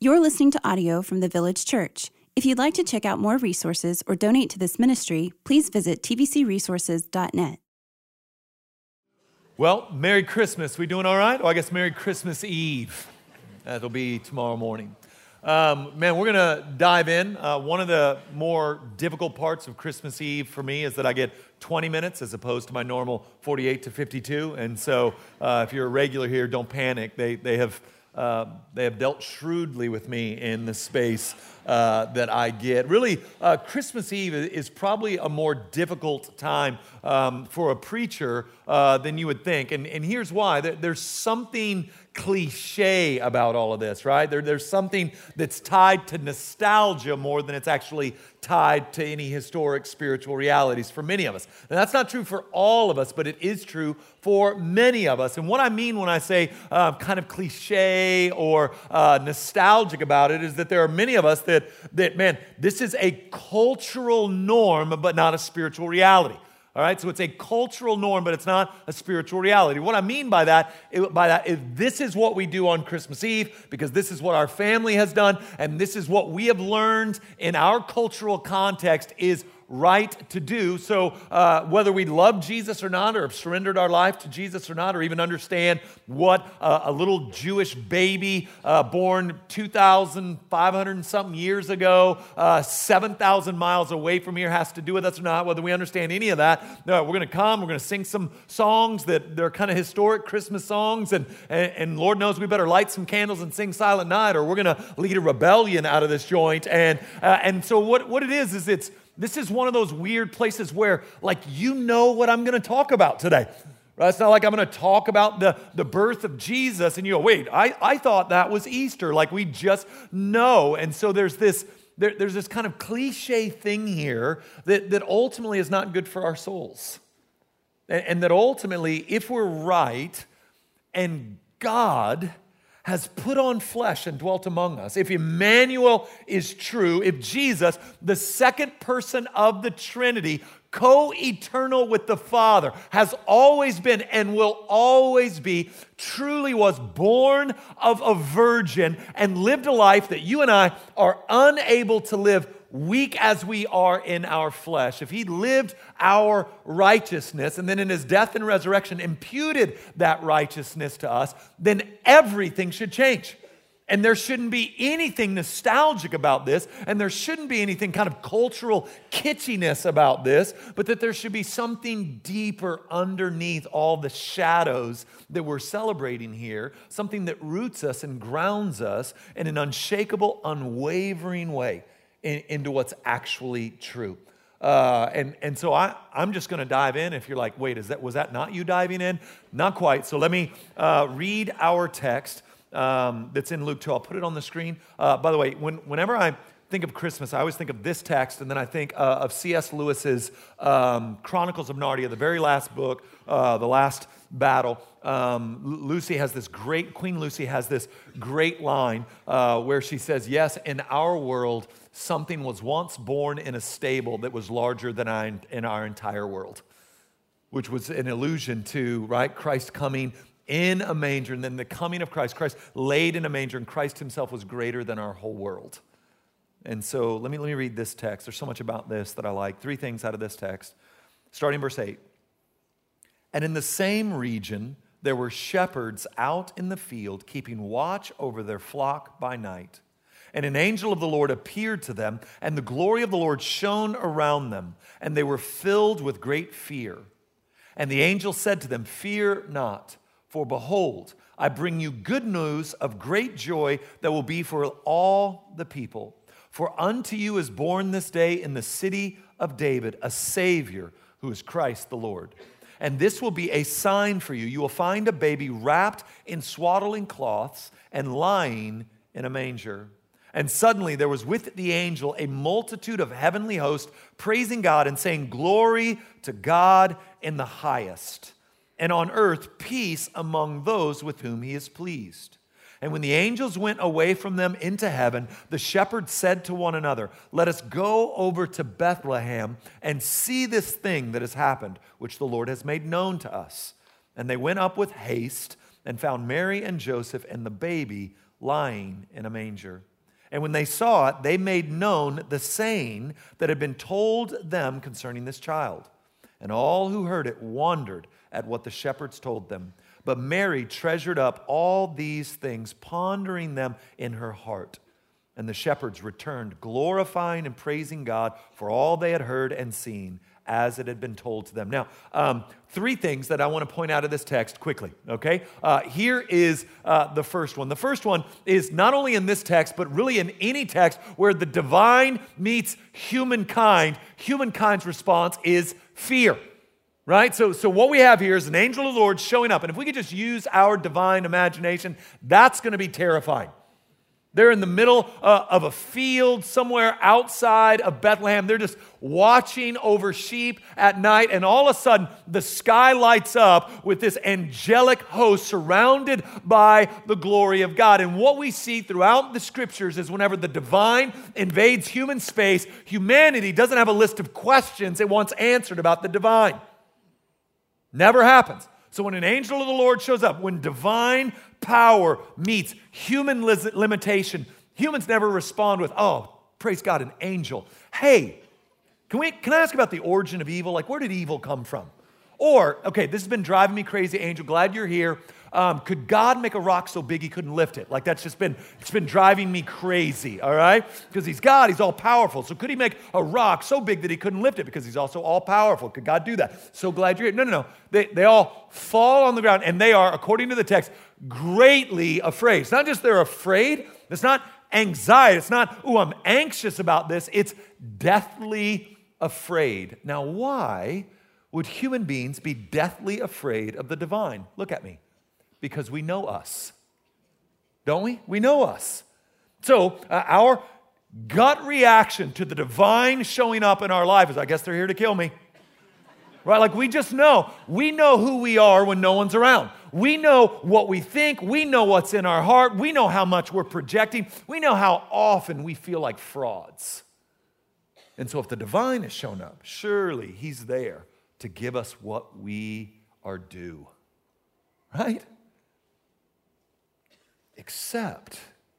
You're listening to audio from the Village Church. If you'd like to check out more resources or donate to this ministry, please visit tvcresources.net. Well, Merry Christmas. We doing all right? Oh, I guess Merry Christmas Eve. That'll be tomorrow morning. We're going to dive in. One of the more difficult parts of Christmas Eve for me is that I get 20 minutes as opposed to my normal 48 to 52. And so if you're a regular here, don't panic. They have dealt shrewdly with me in the space that I get. Really, Christmas Eve is probably a more difficult time for a preacher than you would think. And here's why. There's something cliche about all of this, right? There's something that's tied to nostalgia more than it's actually tied to any historic spiritual realities for many of us. And that's not true for all of us, but it is true for many of us. And what I mean when I say kind of cliche or nostalgic about it is that there are many of us that man, this is a cultural norm, but not a spiritual reality. All right, so it's a cultural norm, but it's not a spiritual reality. What I mean by that is this is what we do on Christmas Eve because this is what our family has done, and this is what we have learned in our cultural context is right to do. So whether we love Jesus or not, or have surrendered our life to Jesus or not, or even understand what a little Jewish baby born 2,500 and something years ago, 7,000 miles away from here has to do with us or not, whether we understand any of that, no, we're going to sing some songs that they're kind of historic Christmas songs, and Lord knows we better light some candles and sing Silent Night, or we're going to lead a rebellion out of this joint. And so what it is this is one of those weird places where, like, you know what I'm going to talk about today. Right? It's not like I'm going to talk about the birth of Jesus, and you go, wait, I thought that was Easter. Like, we just know. And so there's this kind of cliche thing here that ultimately is not good for our souls. And that ultimately, if we're right, and God has put on flesh and dwelt among us, if Emmanuel is true, if Jesus, the second person of the Trinity, co-eternal with the Father, has always been and will always be, truly was born of a virgin and lived a life that you and I are unable to live, weak as we are in our flesh. If he lived our righteousness and then in his death and resurrection imputed that righteousness to us, then everything should change. And there shouldn't be anything nostalgic about this, and there shouldn't be anything kind of cultural kitschiness about this, but that there should be something deeper underneath all the shadows that we're celebrating here, something that roots us and grounds us in an unshakable, unwavering way into what's actually true. And so I'm just going to dive in. If you're like, wait, was that not you diving in? Not quite. So let me read our text that's in Luke 2. I'll put it on the screen. By the way, whenever I think of Christmas, I always think of this text, and then I think of C.S. Lewis's Chronicles of Narnia, the very last book, the last battle. Queen Lucy has this great line where she says, yes, in our world, something was once born in a stable that was larger than in our entire world, which was an allusion to, right, Christ coming in a manger, and then the coming of Christ laid in a manger, and Christ himself was greater than our whole world. And so let me read this text. There's so much about this that I like. 3 things out of this text, starting verse 8. And in the same region, there were shepherds out in the field, keeping watch over their flock by night. And an angel of the Lord appeared to them, and the glory of the Lord shone around them, and they were filled with great fear. And the angel said to them, fear not, for behold, I bring you good news of great joy that will be for all the people. For unto you is born this day in the city of David a Savior, who is Christ the Lord. And this will be a sign for you. You will find a baby wrapped in swaddling cloths and lying in a manger. And suddenly there was with the angel a multitude of heavenly hosts praising God and saying, glory to God in the highest, and on earth peace among those with whom he is pleased. And when the angels went away from them into heaven, the shepherds said to one another, let us go over to Bethlehem and see this thing that has happened, which the Lord has made known to us. And they went up with haste and found Mary and Joseph and the baby lying in a manger. And when they saw it, they made known the saying that had been told them concerning this child. And all who heard it wondered at what the shepherds told them. But Mary treasured up all these things, pondering them in her heart. And the shepherds returned, glorifying and praising God for all they had heard and seen, as it had been told to them. Now, three things that I want to point out of this text quickly, okay? Here is the first one. The first one is not only in this text, but really in any text where the divine meets humankind, humankind's response is fear, right? So what we have here is an angel of the Lord showing up. And if we could just use our divine imagination, that's going to be terrifying. They're in the middle of a field somewhere outside of Bethlehem. They're just watching over sheep at night, and all of a sudden, the sky lights up with this angelic host surrounded by the glory of God. And what we see throughout the scriptures is whenever the divine invades human space, humanity doesn't have a list of questions it wants answered about the divine. Never happens. So when an angel of the Lord shows up, when divine power meets human limitation, humans never respond with, oh, praise God, an angel. Hey, can I ask about the origin of evil? Like, where did evil come from? Or, okay, this has been driving me crazy, angel, glad you're here. Could God make a rock so big he couldn't lift it? Like it's been driving me crazy, all right? Because he's God, he's all powerful. So could he make a rock so big that he couldn't lift it? Because he's also all powerful. Could God do that? So glad you're here. No. They all fall on the ground, and they are, according to the text, greatly afraid. It's not just they're afraid. It's not anxiety. It's not, I'm anxious about this. It's deathly afraid. Now, why would human beings be deathly afraid of the divine? Look at me. Because we know us, don't we? We know us. So our gut reaction to the divine showing up in our life is, I guess they're here to kill me. Right? Like we just know. We know who we are when no one's around. We know what we think. We know what's in our heart. We know how much we're projecting. We know how often we feel like frauds. And so if the divine has shown up, surely he's there to give us what we are due. Right? Except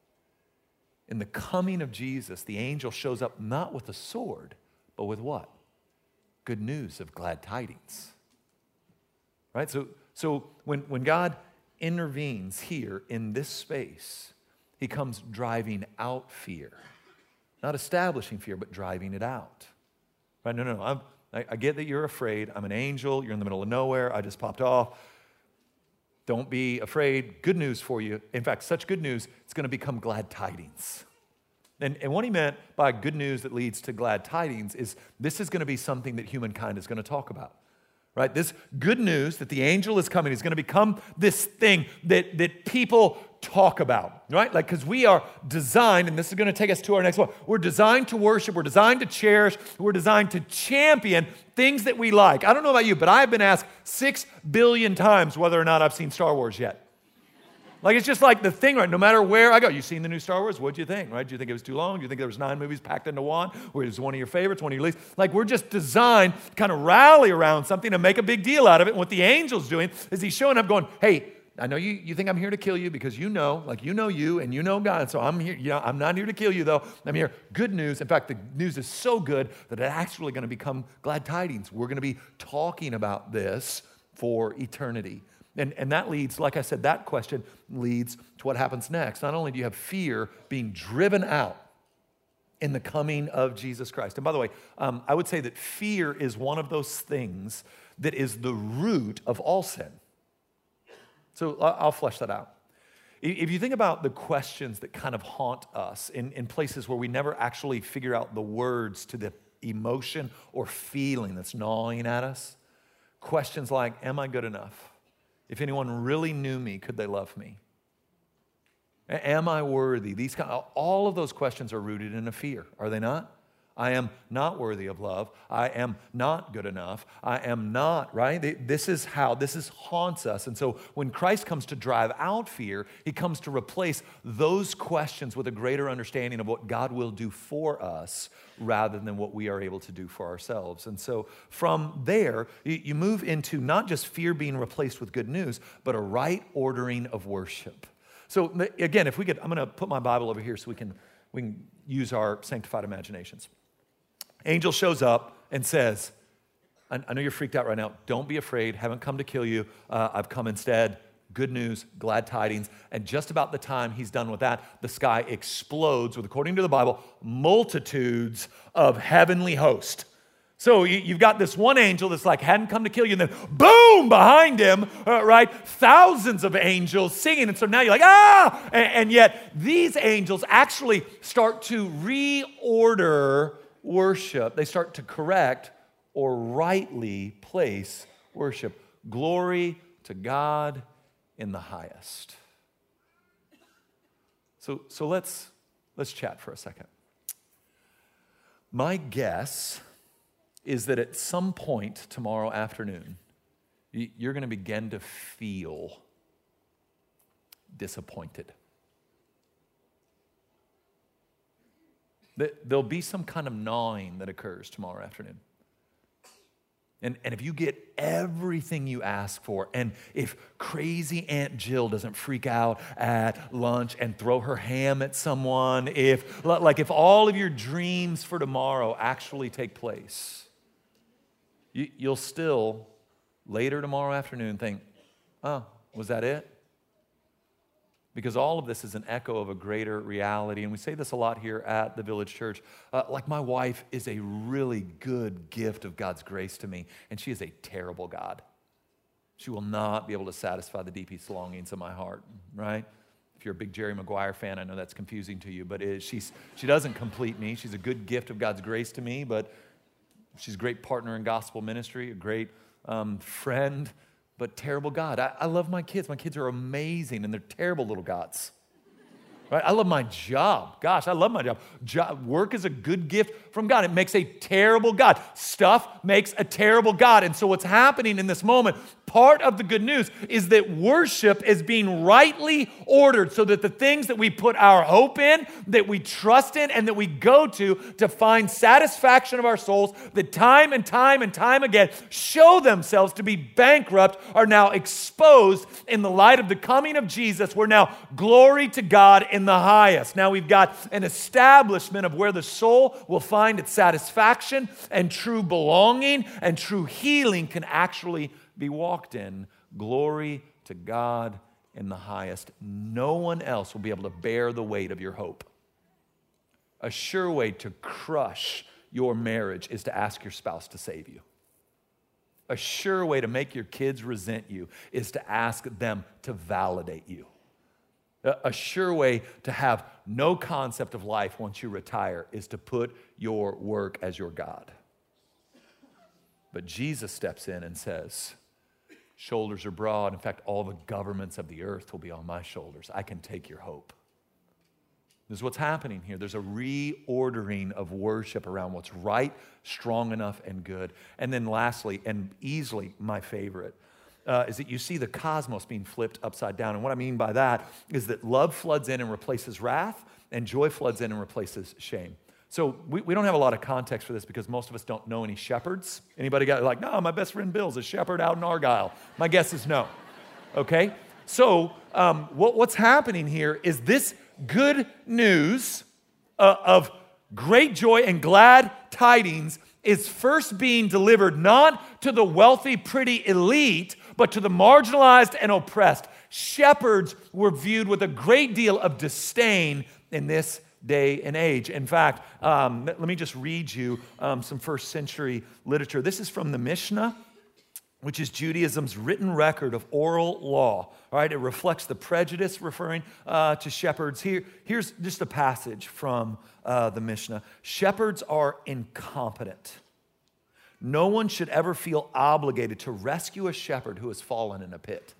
in the coming of Jesus, the angel shows up not with a sword, but with what? Good news of glad tidings. Right? So when God intervenes here in this space, he comes driving out fear. Not establishing fear, but driving it out. Right? No. I get that you're afraid. I'm an angel. You're in the middle of nowhere. I just popped off. Don't be afraid. Good news for you. In fact, such good news, it's going to become glad tidings. And what he meant by good news that leads to glad tidings is this is going to be something that humankind is going to talk about. Right? This good news that the angel is coming is going to become this thing that people talk about. Right? Like, because we are designed, and this is going to take us to our next one. We're designed to worship. We're designed to cherish. We're designed to champion things that we like. I don't know about you, but I've been asked 6 billion times whether or not I've seen Star Wars yet. Like, it's just like the thing, right? No matter where I go, you seen the new Star Wars? What'd you think, right? Do you think it was too long? Do you think there was 9 movies packed into one? Or it was one of your favorites, one of your least? Like, we're just designed to kind of rally around something and make a big deal out of it. And what the angel's doing is he's showing up going, hey, I know you think I'm here to kill you because you know you and you know God. So I'm here. Yeah, I'm not here to kill you, though. I'm here. Good news. In fact, the news is so good that it's actually going to become glad tidings. We're going to be talking about this for eternity. And that leads, like I said, that question leads to what happens next. Not only do you have fear being driven out in the coming of Jesus Christ. And by the way, I would say that fear is one of those things that is the root of all sin. So I'll flesh that out. If you think about the questions that kind of haunt us in places where we never actually figure out the words to the emotion or feeling that's gnawing at us, questions like, am I good enough? If anyone really knew me, could they love me? Am I worthy? All of those questions are rooted in a fear, are they not? I am not worthy of love. I am not good enough. I am not, right? This haunts us. And so when Christ comes to drive out fear, he comes to replace those questions with a greater understanding of what God will do for us rather than what we are able to do for ourselves. And so from there, you move into not just fear being replaced with good news, but a right ordering of worship. So again, I'm going to put my Bible over here so we We can use our sanctified imaginations. Angel shows up and says, I know you're freaked out right now. Don't be afraid. Haven't come to kill you. I've come instead. Good news, glad tidings. And just about the time he's done with that, the sky explodes with, according to the Bible, multitudes of heavenly hosts. So you've got this one angel that's like, hadn't come to kill you, and then boom, behind him, right? Thousands of angels singing. And so now you're like, ah! And yet these angels actually start to reorder worship. They start to correct or rightly place worship. Glory to God in the highest. So let's chat for a second. My guess is that at some point tomorrow afternoon, you're going to begin to feel disappointed. There'll be some kind of gnawing that occurs tomorrow afternoon. And if you get everything you ask for, and if crazy Aunt Jill doesn't freak out at lunch and throw her ham at someone, if all of your dreams for tomorrow actually take place, you'll still, later tomorrow afternoon, think, oh, was that it? Because all of this is an echo of a greater reality. And we say this a lot here at the Village Church. Like my wife is a really good gift of God's grace to me, and she is a terrible God. She will not be able to satisfy the deepest longings of my heart, right? If you're a big Jerry Maguire fan, I know that's confusing to you, but she doesn't complete me. She's a good gift of God's grace to me, but she's a great partner in gospel ministry, a great friend, but terrible God. I love my kids. My kids are amazing, and they're terrible little gods. Right? I love my job. Gosh, I love my job. Work is a good gift from God. It makes a terrible God. Stuff makes a terrible God. And so what's happening in this moment, part of the good news is that worship is being rightly ordered so that the things that we put our hope in, that we trust in, and that we go to find satisfaction of our souls, that time and time and time again show themselves to be bankrupt, are now exposed in the light of the coming of Jesus. We're now glory to God in the highest. Now we've got an establishment of where the soul will find its satisfaction and true belonging and true healing can actually be walked in. Glory to God in the highest. No one else will be able to bear the weight of your hope. A sure way to crush your marriage is to ask your spouse to save you. A sure way to make your kids resent you is to ask them to validate you. A sure way to have no concept of life once you retire is to put your work as your God. But Jesus steps in and says, shoulders are broad. In fact, all the governments of the earth will be on my shoulders. I can take your hope. This is what's happening here. There's a reordering of worship around what's right, strong enough, and good. And then lastly, and easily my favorite, is that you see the cosmos being flipped upside down. And what I mean by that is that love floods in and replaces wrath, and joy floods in and replaces shame. So we don't have a lot of context for this because most of us don't know any shepherds. Anybody got like, no, my best friend Bill's a shepherd out in Argyle. My guess is no. Okay? So what's happening here is this good news of great joy and glad tidings is first being delivered not to the wealthy, pretty elite, but to the marginalized and oppressed. Shepherds were viewed with a great deal of disdain in this day and age. In fact, let me just read you some first century literature. This is from the Mishnah, which is Judaism's written record of oral law. All right, it reflects the prejudice referring to shepherds. Here's just a passage from the Mishnah. Shepherds are incompetent. No one should ever feel obligated to rescue a shepherd who has fallen in a pit.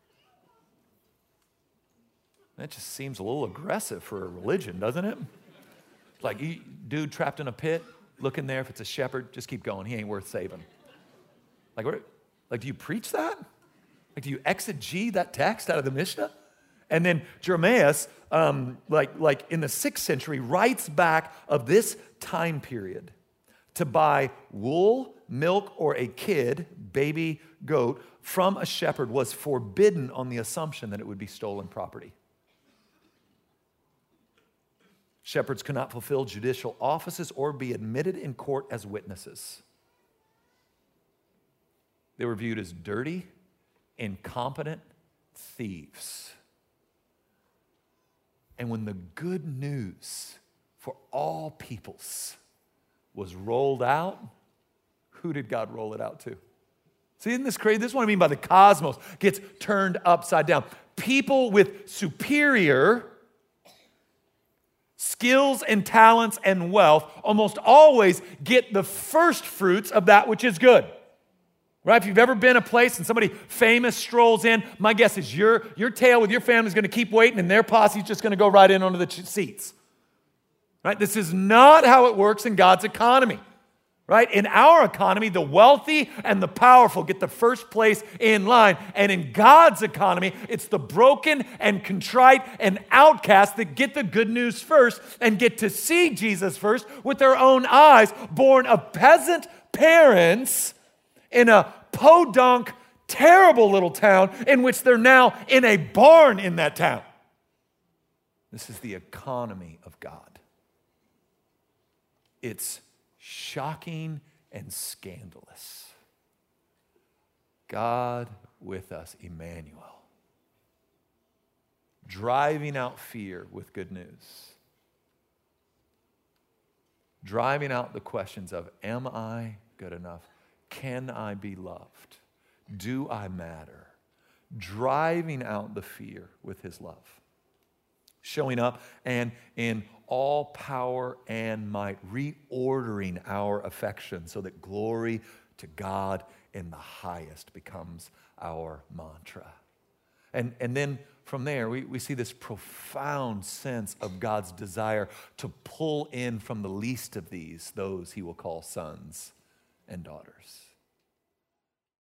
That just seems a little aggressive for a religion, doesn't it? Like, dude trapped in a pit, look in there. If it's a shepherd, just keep going. He ain't worth saving. Like, do you preach that? Like, do you exegete that text out of the Mishnah? And then Jeremias, like in the 6th century, writes back of this time period. To buy wool, milk, or a kid, baby goat, from a shepherd was forbidden on the assumption that it would be stolen property. Shepherds could not fulfill judicial offices or be admitted in court as witnesses. They were viewed as dirty, incompetent thieves. And when the good news for all peoples was rolled out, who did God roll it out to? See, isn't this crazy? This is what I mean by the cosmos gets turned upside down. People with superior skills and talents and wealth almost always get the first fruits of that which is good. Right? If you've ever been a place and somebody famous strolls in, my guess is your tail with your family is going to keep waiting and their posse's just going to go right in onto the seats. Right? This is not how it works in God's economy. Right? In our economy, the wealthy and the powerful get the first place in line. And in God's economy, it's the broken and contrite and outcast that get the good news first and get to see Jesus first with their own eyes, born of peasant parents in a podunk, terrible little town in which they're now in a barn in that town. This is the economy of God. It's shocking and scandalous. God with us, Emmanuel. Driving out fear with good news. Driving out the questions of, am I good enough? Can I be loved? Do I matter? Driving out the fear with his love. Showing up and in all power and might, reordering our affection so that glory to God in the highest becomes our mantra. And then from there, we see this profound sense of God's desire to pull in from the least of these, those he will call sons and daughters.